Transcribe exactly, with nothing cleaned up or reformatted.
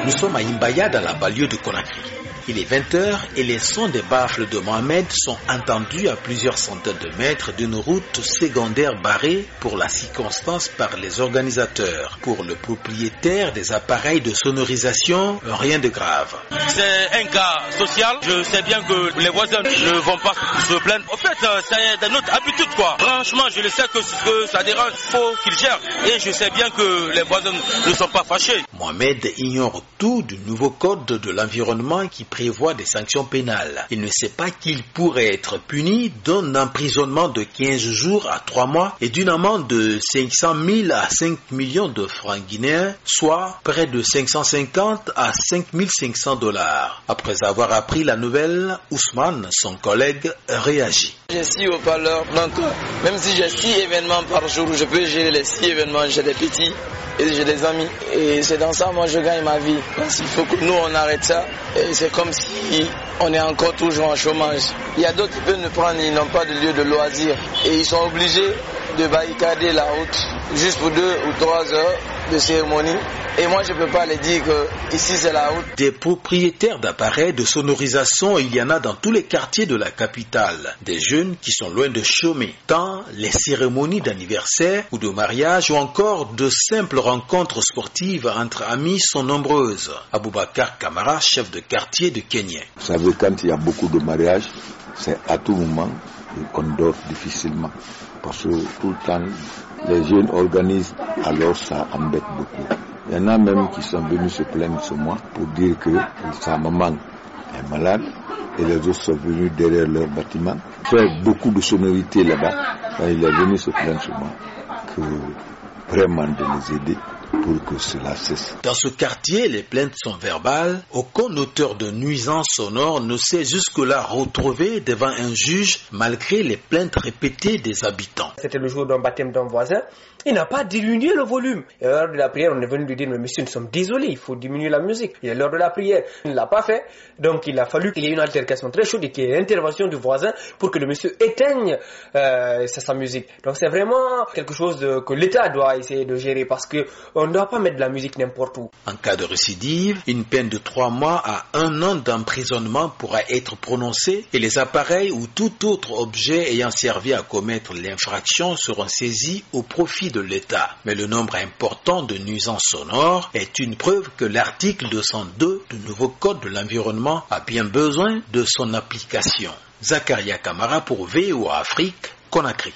Nous sommes à Imbaya dans la banlieue de Conakry. Il est vingt heures et les sons des baffles de Mohamed sont entendus à plusieurs centaines de mètres d'une route secondaire barrée pour la circonstance par les organisateurs. Pour le propriétaire des appareils de sonorisation, rien de grave. C'est un cas social. Je sais bien que les voisins ne vont pas se plaindre. En fait, c'est de notre habitude, quoi. Franchement, je le sais que, que ça dérange, il faut qu'ils gèrent. Et je sais bien que les voisins ne sont pas fâchés. Mohamed ignore tout du nouveau code de l'environnement qui prévoit des sanctions pénales. Il ne sait pas qu'il pourrait être puni d'un emprisonnement de quinze jours à trois mois et d'une amende de cinq cent mille à cinq millions de francs guinéens, soit près de cinq cent cinquante à cinq mille cinq cents dollars. Après avoir appris la nouvelle, Ousmane, son collègue, réagit. J'ai six haut-parleurs, donc même si j'ai six événements par jour, je peux gérer les six événements, j'ai des petits et j'ai des amis. Et c'est dans ça, moi, je gagne ma vie. Parce qu'il faut que nous, on arrête ça. Et c'est comme si on est encore toujours en chômage. Il y a d'autres qui peuvent nous prendre, ils n'ont pas de lieu de loisir. Et ils sont obligés de barricader la route juste pour deux ou trois heures de cérémonie. Et moi, je ne peux pas les dire que ici, c'est la route. Des propriétaires d'appareils de sonorisation, il y en a dans tous les quartiers de la capitale. Des jeunes qui sont loin de chômer. Tant les cérémonies d'anniversaire ou de mariage ou encore de simples rencontres sportives entre amis sont nombreuses. Aboubakar Kamara, chef de quartier de Kenya. Vous savez, quand il y a beaucoup de mariages, c'est à tout moment qu'on dort difficilement. Parce que tout le temps, les jeunes organisent, alors ça embête beaucoup. Il y en a même qui sont venus se plaindre sur moi pour dire que sa maman est malade et les autres sont venus derrière leur bâtiment. Faire beaucoup de sonorités là-bas. Il est venu se plaindre sur moi que vraiment de les aider pour que cela cesse. Dans ce quartier, les plaintes sont verbales. Aucun auteur de nuisances sonores ne s'est jusque-là retrouvé devant un juge malgré les plaintes répétées des habitants. C'était le jour d'un baptême d'un voisin. Il n'a pas diminué le volume. Et à l'heure de la prière, on est venu lui dire, mais monsieur, nous sommes désolés, il faut diminuer la musique. Et à l'heure de la prière, il ne l'a pas fait. Donc il a fallu qu'il y ait une altercation très chaude et qu'il y ait intervention du voisin pour que le monsieur éteigne euh, sa, sa musique. Donc c'est vraiment quelque chose de, que l'État doit essayer de gérer parce qu'on ne doit pas mettre de la musique n'importe où. En cas de récidive, une peine de trois mois à un an d'emprisonnement pourra être prononcée et les appareils ou tout autre objet ayant servi à commettre l'infraction seront saisis au profit de l'État. Mais le nombre important de nuisances sonores est une preuve que l'article deux cent deux du nouveau code de l'environnement a bien besoin de son application. Zakaria Kamara pour V O A Afrique, Conakry.